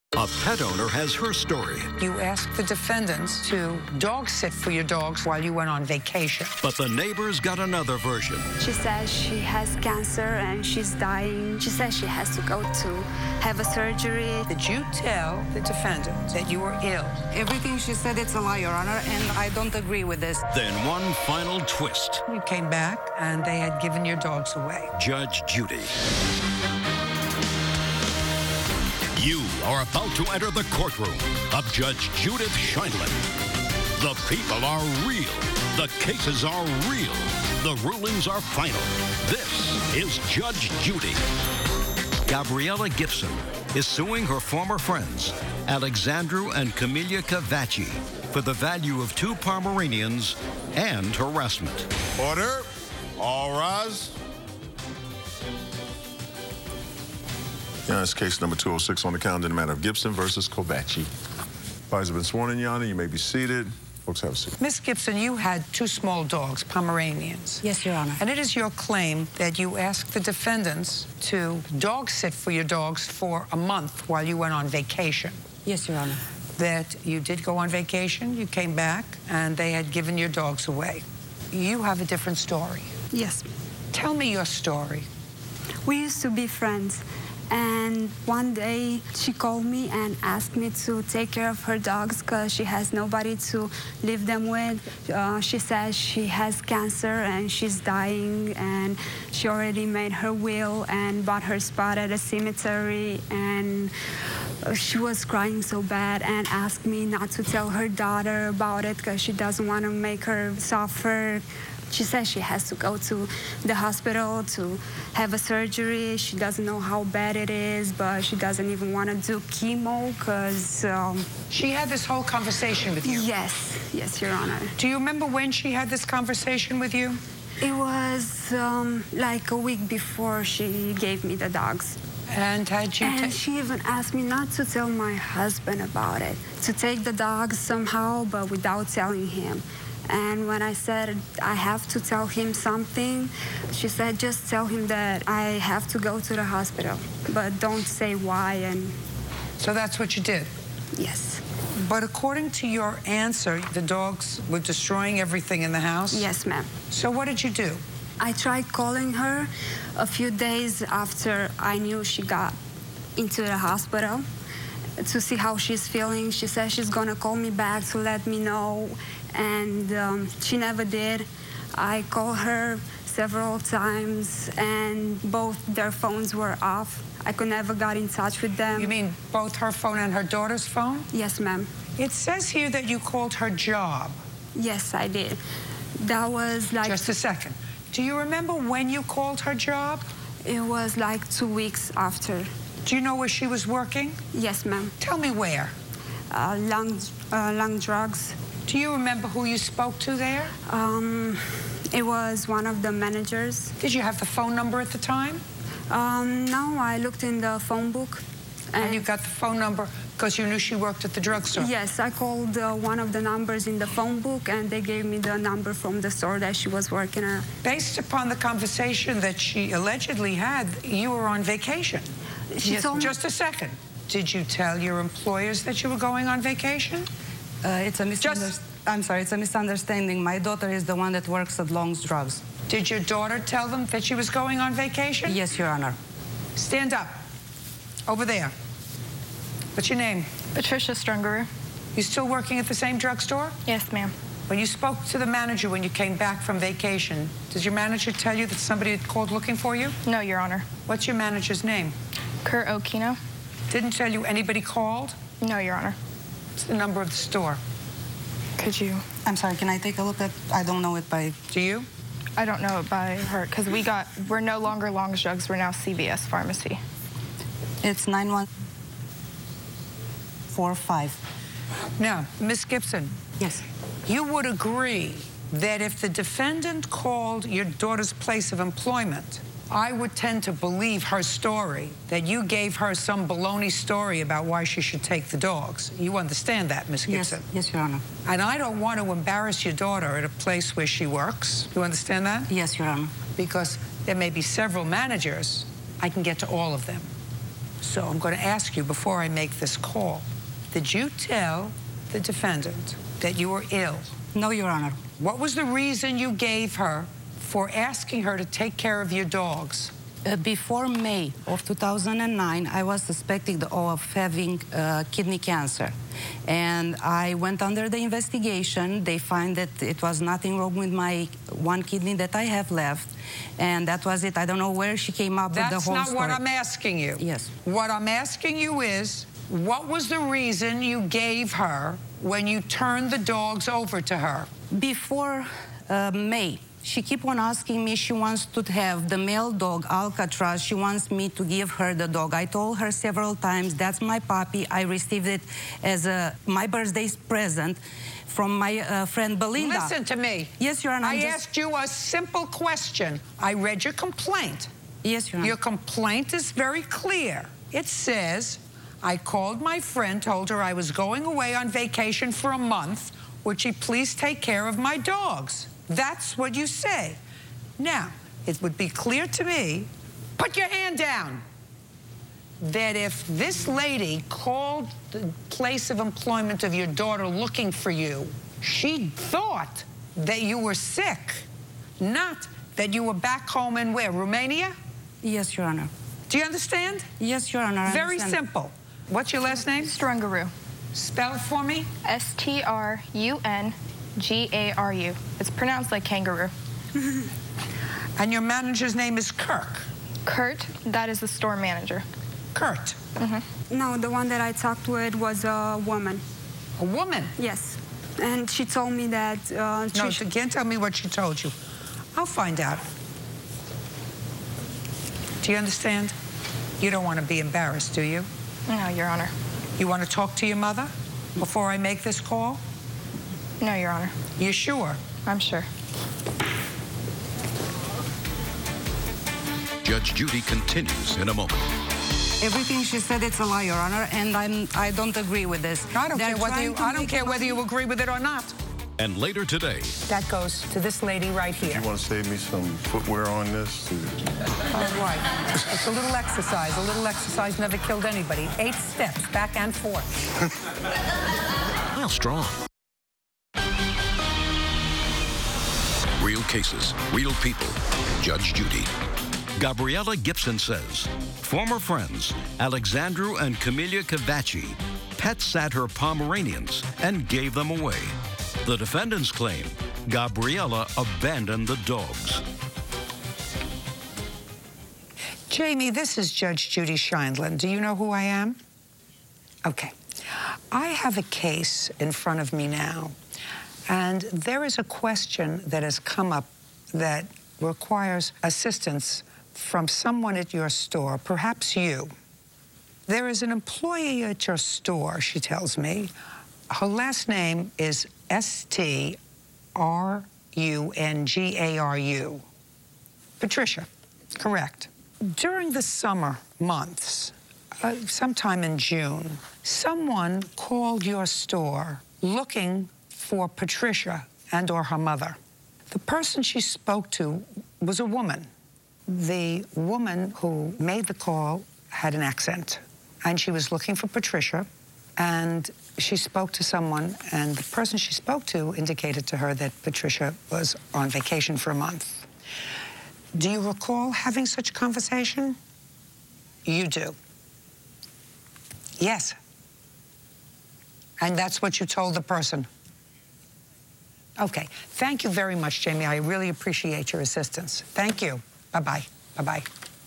A pet owner has her story. You asked the defendants to dog sit for your dogs while you went on vacation. But the neighbors got another version. She says she has cancer and she's dying. She says she has to go to have a surgery. Did you tell the defendant that you were ill? Everything she said, it's a lie, Your Honor, and I don't agree with this. Then one final twist. You came back and they had given your dogs away. Judge Judy. You are about to enter the courtroom of Judge Judith Sheindlin. The people are real. The cases are real. The rulings are final. This is Judge Judy. Gabriella Gibson is suing her former friends, Alexandru and Camilla Cavacci, for the value of 2 Pomeranians and harassment. Order. All rise. Yeah, it's case number 206 on the calendar in the matter of Gibson versus Cavacci. Parties have been sworn in, Your Honor. You may be seated. Folks, have a seat. Miss Gibson, you had 2 small dogs, Pomeranians. Yes, Your Honor. And it is your claim that you asked the defendants to dog sit for your dogs for a month while you went on vacation. Yes, Your Honor. That you did go on vacation, you came back, and they had given your dogs away. You have a different story. Yes. Tell me your story. We used to be friends. And one day she called me and asked me to take care of her dogs because she has nobody to leave them with. She says she has cancer and she's dying, and she already made her will and bought her spot at a cemetery, and she was crying so bad and asked me not to tell her daughter about it because she doesn't want to make her suffer. She says she has to go to the hospital to have a surgery. She doesn't know how bad it is, but she doesn't even want to do chemo because... She had this whole conversation with you? Yes, Your Honor. Do you remember when she had this conversation with you? It was like a week before she gave me the dogs. And had you... And she even asked me not to tell my husband about it, to take the dogs somehow, but without telling him. And when I said I have to tell him something, she said, just tell him that I have to go to the hospital, but don't say why. And so that's what you did? Yes. But according to your answer, the dogs were destroying everything in the house? Yes, ma'am. So what did you do? I tried calling her a few days after I knew she got into the hospital to see how she's feeling. She said she's gonna call me back to let me know, and she never did. I called her several times and both their phones were off. I could never get in touch with them. You mean both her phone and her daughter's phone? Yes, ma'am. It says here that you called her job. Yes, I did. That was like... Just a second. Do you remember when you called her job? It was like 2 weeks after. Do you know where she was working? Yes, ma'am. Tell me where. Lung drugs. Do you remember who you spoke to there? It was one of the managers. Did you have the phone number at the time? No, I looked in the phone book. And you got the phone number because you knew she worked at the drugstore? Yes, I called one of the numbers in the phone book, and they gave me the number from the store that she was working at. Based upon the conversation that she allegedly had, you were on vacation. Just a second. Did you tell your employers that you were going on vacation? It's a misunderstanding. My daughter is the one that works at Long's Drugs. Did your daughter tell them that she was going on vacation? Yes, Your Honor. Stand up. Over there. What's your name? Patricia Strungerer. You still working at the same drugstore? Yes, ma'am. When you spoke to the manager when you came back from vacation, did your manager tell you that somebody had called looking for you? No, Your Honor. What's your manager's name? Kurt Okino. Didn't tell you anybody called? No, Your Honor. What's the number of the store? Could you? I'm sorry, can I take a look at... I don't know it by... Do you? I don't know it by heart because we're no longer Long's Drugs, we're now CVS Pharmacy. It's 9145. Now, Miss Gibson. Yes. You would agree that if the defendant called your daughter's place of employment, I would tend to believe her story, that you gave her some baloney story about why she should take the dogs. You understand that, Miss Gibson? Yes, Your Honor. And I don't want to embarrass your daughter at a place where she works. You understand that? Yes, Your Honor. Because there may be several managers. I can get to all of them. So I'm going to ask you before I make this call, did you tell the defendant that you were ill? No, Your Honor. What was the reason you gave her for asking her to take care of your dogs? Before May of 2009, I was suspected of having kidney cancer. And I went under the investigation. They find that it was nothing wrong with my one kidney that I have left. And that was it. I don't know where she came up with the whole story. That's not what I'm asking you. Yes. What I'm asking you is, what was the reason you gave her when you turned the dogs over to her? Before May, she keep on asking me, she wants to have the male dog, Alcatraz. She wants me to give her the dog. I told her several times, that's my puppy. I received it as my birthday present from my friend Belinda. Listen to me. Yes, Your Honor. I asked you a simple question. I read your complaint. Yes, Your Honor. Your complaint is very clear. It says, I called my friend, told her I was going away on vacation for a month. Would she please take care of my dogs? That's what you say. Now, it would be clear to me, put your hand down, that if this lady called the place of employment of your daughter looking for you, she thought that you were sick, not that you were back home in where, Romania? Yes, Your Honor. Do you understand? Yes, Your Honor. Very simple. What's your last name? Strungaru. Spell it for me. Strungaru. It's pronounced like kangaroo. And your manager's name is Kirk. Kurt, that is the store manager. Kurt. No, the one that I talked with was a woman. A woman? Yes. And she told me that... No, you can't tell me what she told you. I'll find out. Do you understand? You don't want to be embarrassed, do you? No, Your Honor. You want to talk to your mother before I make this call? No, Your Honor. You sure? I'm sure. Judge Judy continues in a moment. Everything she said, it's a lie, Your Honor, and I don't agree with this. I don't care whether you agree with it or not. And later today, That goes to this lady right here. You want to save me some footwear on this? All right. It's a little exercise. A little exercise never killed anybody. 8 steps, back and forth. How strong? Real cases, real people. Judge Judy. Gabriella Gibson says, former friends Alexandru and Camilla Cavacci pet sat her Pomeranians and gave them away. The defendants claim Gabriella abandoned the dogs. Jamie, this is Judge Judy Sheindlin. Do you know who I am? Okay. I have a case in front of me now, and there is a question that has come up that requires assistance from someone at your store, perhaps you. There is an employee at your store, she tells me. Her last name is Strungaru. Patricia, correct. During the summer months, sometime in June, someone called your store looking for Patricia and or her mother. The person she spoke to was a woman. The woman who made the call had an accent, and she was looking for Patricia, and she spoke to someone, and the person she spoke to indicated to her that Patricia was on vacation for a month. Do you recall having such a conversation? You do. Yes. And that's what you told the person? Okay. Thank you very much, Jamie. I really appreciate your assistance. Thank you. Bye-bye. Bye-bye.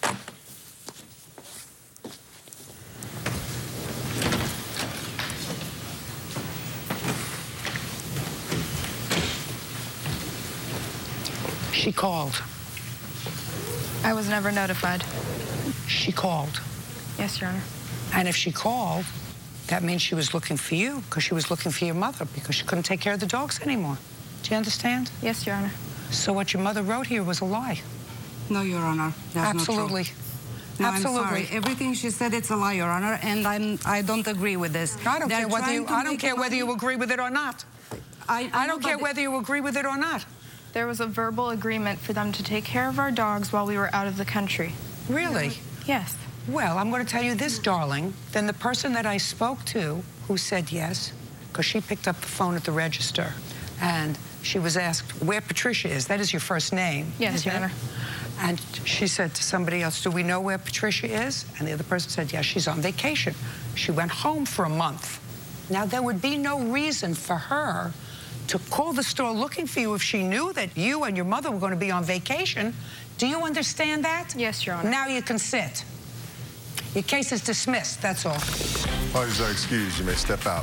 She called. I was never notified. She called. Yes, Your Honor. And if she called, that means she was looking for you, because she was looking for your mother, because she couldn't take care of the dogs anymore. Do you understand? Yes, Your Honor. So what your mother wrote here was a lie. No, Your Honor. That's Absolutely. Not true. No, Absolutely. I'm sorry. Everything she said, it's a lie, Your Honor, and I don't agree with this. I don't care whether you agree with it or not. I don't care whether you agree with it or not. There was a verbal agreement for them to take care of our dogs while we were out of the country. Really? Yes. Well, I'm going to tell you this, darling. Then the person that I spoke to who said yes, because she picked up the phone at the register, and she was asked where Patricia is. That is your first name. Yes, Your Honor. And she said to somebody else, do we know where Patricia is? And the other person said, yes, she's on vacation. She went home for a month. Now, there would be no reason for her to call the store looking for you if she knew that you and your mother were going to be on vacation. Do you understand that? Yes, Your Honor. Now you can sit. Your case is dismissed, that's all. Parties are excused. You may step out.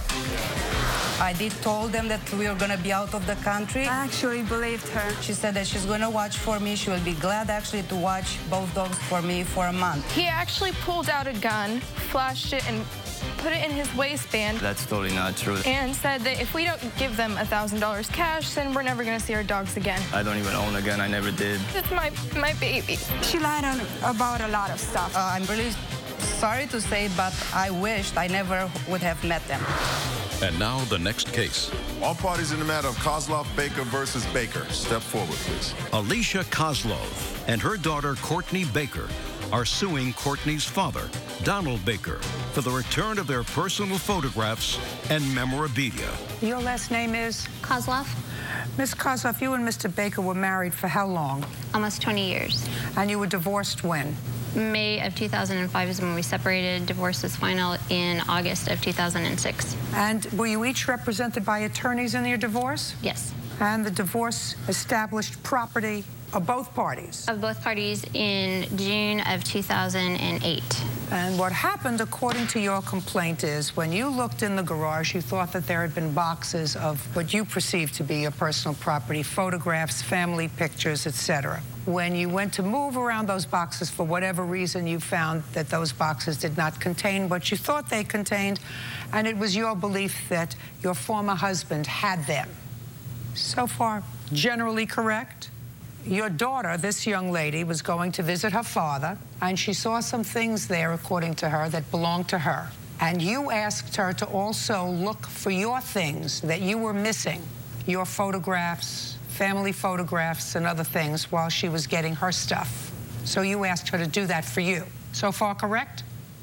I did told them that we were going to be out of the country. I actually believed her. She said that she's going to watch for me. She will be glad actually to watch both dogs for me for a month. He actually pulled out a gun, flashed it, and put it in his waistband. That's totally not true. And said that if we don't give them $1,000 cash, then we're never going to see our dogs again. I don't even own a gun. I never did. It's my baby. She lied about a lot of stuff. I'm really sorry to say, but I wished I never would have met them. And now the next case. All parties in the matter of Kozlov Baker versus Baker. Step forward, please. Alicia Kozlov and her daughter Courtney Baker are suing Courtney's father, Donald Baker, for the return of their personal photographs and memorabilia. Your last name is? Kozlov, Miss Kozlov, you and Mr. Baker were married for how long? almost 20 years. And you were divorced when? May of 2005 is when we separated. Divorce was final in August of 2006. And were you each represented by attorneys in your divorce? Yes. And the divorce established property of both parties? Of both parties in June of 2008. And what happened, according to your complaint, is when you looked in the garage, you thought that there had been boxes of what you perceived to be your personal property, photographs, family pictures, etc. When you went to move around those boxes, for whatever reason, you found that those boxes did not contain what you thought they contained, and it was your belief that your former husband had them. So far, generally correct? Your daughter, this young lady, was going to visit her father, and she saw some things there, according to her, that belonged to her. And you asked her to also look for your things that you were missing, your photographs, family photographs, and other things while she was getting her stuff. So you asked her to do that for you. So far, correct?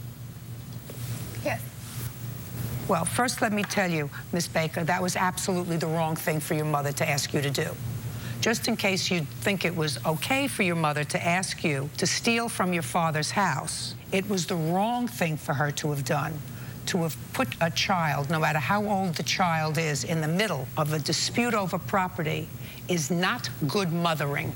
Yes. Well, first let me tell you, Miss Baker, that was absolutely the wrong thing for your mother to ask you to do. Just in case you think it was okay for your mother to ask you to steal from your father's house, it was the wrong thing for her to have done, to have put a child, no matter how old the child is, in the middle of a dispute over property is not good mothering.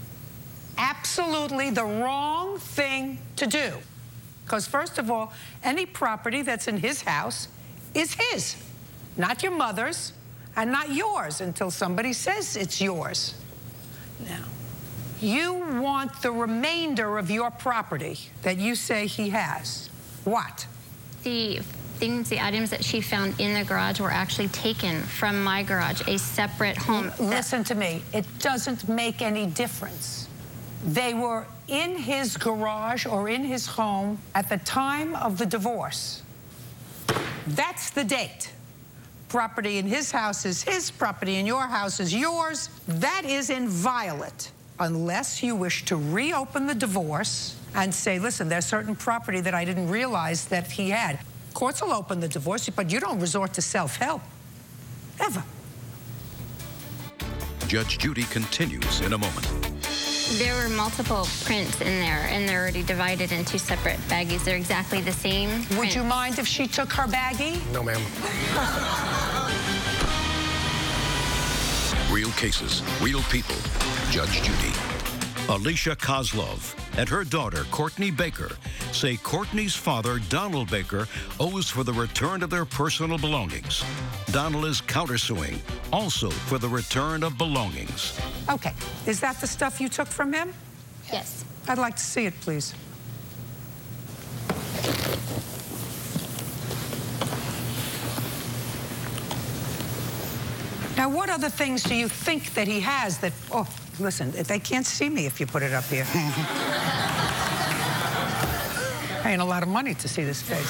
Absolutely the wrong thing to do. Because first of all, any property that's in his house is his, not your mother's, and not yours until somebody says it's yours. Now, you want the remainder of your property that you say he has. What? The items that she found in the garage were actually taken from my garage, a separate home. Listen to me. It doesn't make any difference. They were in his garage or in his home at the time of the divorce. That's the date. Property in his house is his, property in your house is yours. That is inviolate, unless you wish to reopen the divorce and say, listen, there's certain property that I didn't realize that he had. Courts will open the divorce, but you don't resort to self-help, ever. Judge Judy continues in a moment. There were multiple prints in there, and they're already divided into separate baggies. They're exactly the same Would prints. you mind if she took her baggie? No, ma'am. Real cases, real people. Judge Judy. Alicia Kozlov and her daughter, Courtney Baker, say Courtney's father, Donald Baker, owes for the return of their personal belongings. Donald is countersuing, also for the return of belongings. Okay. Is that the stuff you took from him? Yes. I'd like to see it, please. Now, what other things do you think that he has that... Oh, listen, they can't see me if you put it up here. Paying a lot of money to see this face.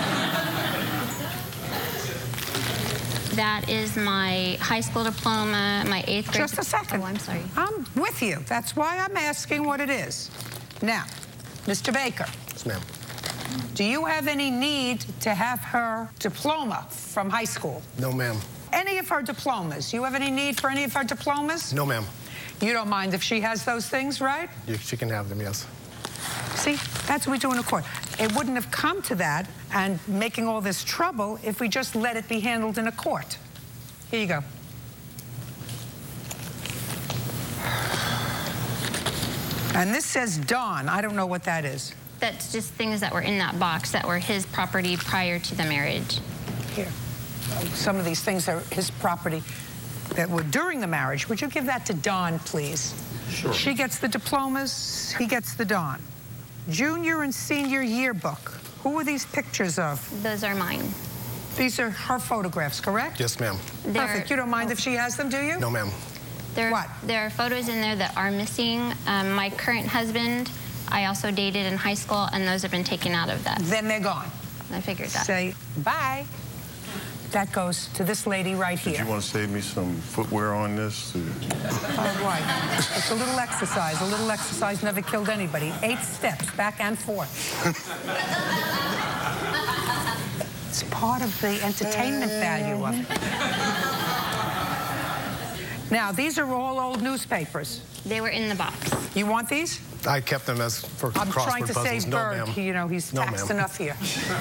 That is my high school diploma, my 8th grade... Just a second. Oh, I'm sorry. I'm with you. That's why I'm asking what it is. Now, Mr. Baker. Yes, ma'am. Do you have any need to have her diploma from high school? No, ma'am. Any of her diplomas? You have any need for any of her diplomas? No, ma'am. You don't mind if she has those things, right? She can have them, yes. See, that's what we do in a court. It wouldn't have come to that and making all this trouble if we just let it be handled in a court. Here you go. And this says Don. I don't know what that is. That's just things that were in that box that were his property prior to the marriage. Here. Some of these things are his property that were during the marriage. Would you give that to Don, please? Sure. She gets the diplomas, he gets the Don. Junior and senior yearbook. Who are these pictures of? Those are mine. These are her photographs, correct? Yes, ma'am. Perfect. You don't mind if she has them, do you? No, ma'am. There are photos in there that are missing. My current husband, I also dated in high school, and those have been taken out of that. Then they're gone. I figured that. Say bye. That goes to this lady right here. Did you want to save me some footwear on this? All right. It's a little exercise. A little exercise never killed anybody. 8 steps, back and forth. It's part of the entertainment value of it. Now, these are all old newspapers. They were in the box. You want these? I kept them as for I'm crossword trying to puzzles. save No, Bird. ma'am. You know, he's No, taxed ma'am. enough here.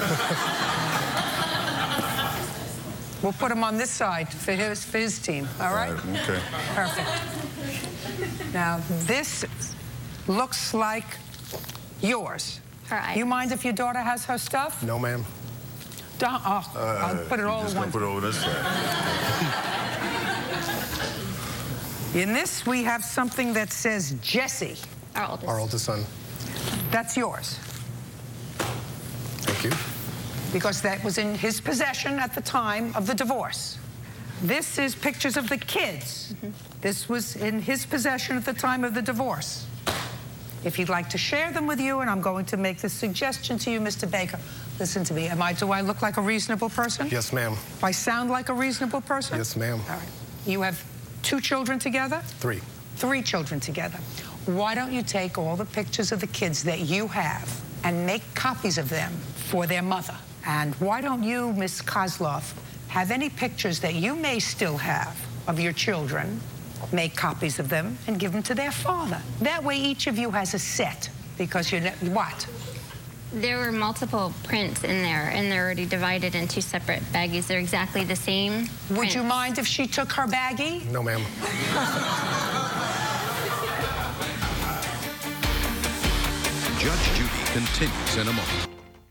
We'll put him on this side for his team, all right? Okay. Perfect. Now, this looks like yours. Her items. You mind if your daughter has her stuff? No, ma'am. I'll put it all in Just one. gonna put it over this side. In this, we have something that says Jesse. Our oldest son. That's yours, Thank you. because that was in his possession at the time of the divorce. This is pictures of the kids. This was in his possession at the time of the divorce. If you'd like to share them with you, and I'm going to make this suggestion to you, Mr. Baker, listen to me. Do I look like a reasonable person? Yes, ma'am. Do I sound like a reasonable person? Yes, ma'am. All right. You have 2 children together? 3. 3 children together. Why don't you take all the pictures of the kids that you have and make copies of them for their mother? And why don't you, Miss Kozlov, have any pictures that you may still have of your children, make copies of them, and give them to their father? That way each of you has a set, because what? There were multiple prints in there, and they're already divided into separate baggies. They're exactly the same. Would you mind if she took her baggie? No, ma'am. Judge Judy continues in a moment.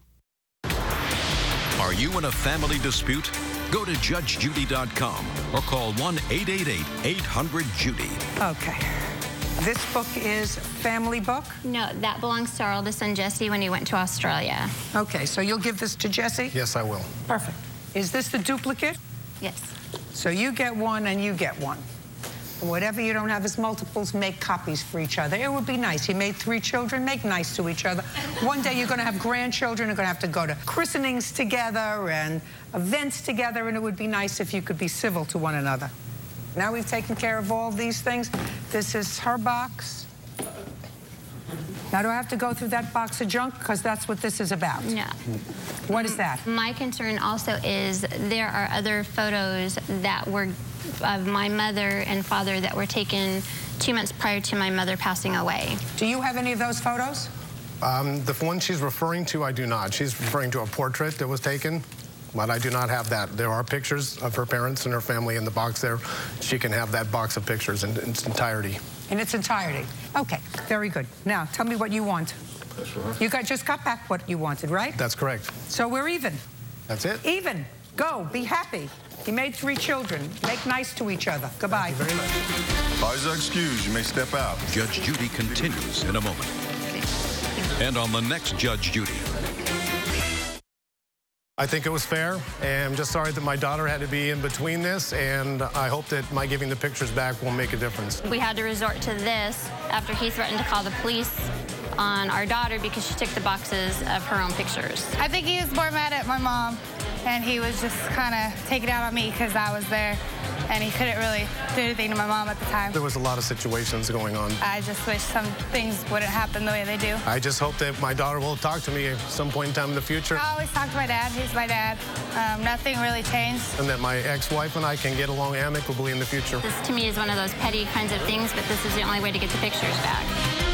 Are you in a family dispute? Go to judgejudy.com or call 1-888-800-JUDY. Okay. This book is family book? No, that belongs to our oldest son, Jesse, when he went to Australia. Okay, so you'll give this to Jesse? Yes, I will. Perfect. Is this the duplicate? Yes. So you get one and you get one. Whatever you don't have as multiples, make copies for each other. It would be nice. You made 3 children, make nice to each other. One day you're going to have grandchildren, you're going to have to go to christenings together and events together, and it would be nice if you could be civil to one another. Now we've taken care of all these things. This is her box. Now, do I have to go through that box of junk? Because that's what this is about. No. What is that? My concern also is there are other photos that were of my mother and father that were taken 2 months prior to my mother passing away. Do you have any of those photos? The one she's referring to, I do not. She's referring to a portrait that was taken, but I do not have that. There are pictures of her parents and her family in the box there. She can have that box of pictures in its entirety. In its entirety. Okay, very good. Now, tell me what you want. That's right. You just got back what you wanted, right? That's correct. So we're even. That's it. Even. Go. Be happy. You made 3 children. Make nice to each other. Goodbye. Thank you very much. Always excused. You may step out. Judge Judy continues in a moment. And on the next Judge Judy. I think it was fair, and I'm just sorry that my daughter had to be in between this, and I hope that my giving the pictures back will make a difference. We had to resort to this after he threatened to call the police on our daughter because she took the boxes of her own pictures. I think he was more mad at my mom and he was just kind of taking it out on me because I was there, and he couldn't really do anything to my mom at the time. There was a lot of situations going on. I just wish some things wouldn't happen the way they do. I just hope that my daughter will talk to me at some point in time in the future. I always talk to my dad. He's my dad. Nothing really changed. And that my ex-wife and I can get along amicably in the future. This, to me, is one of those petty kinds of things, but this is the only way to get the pictures back.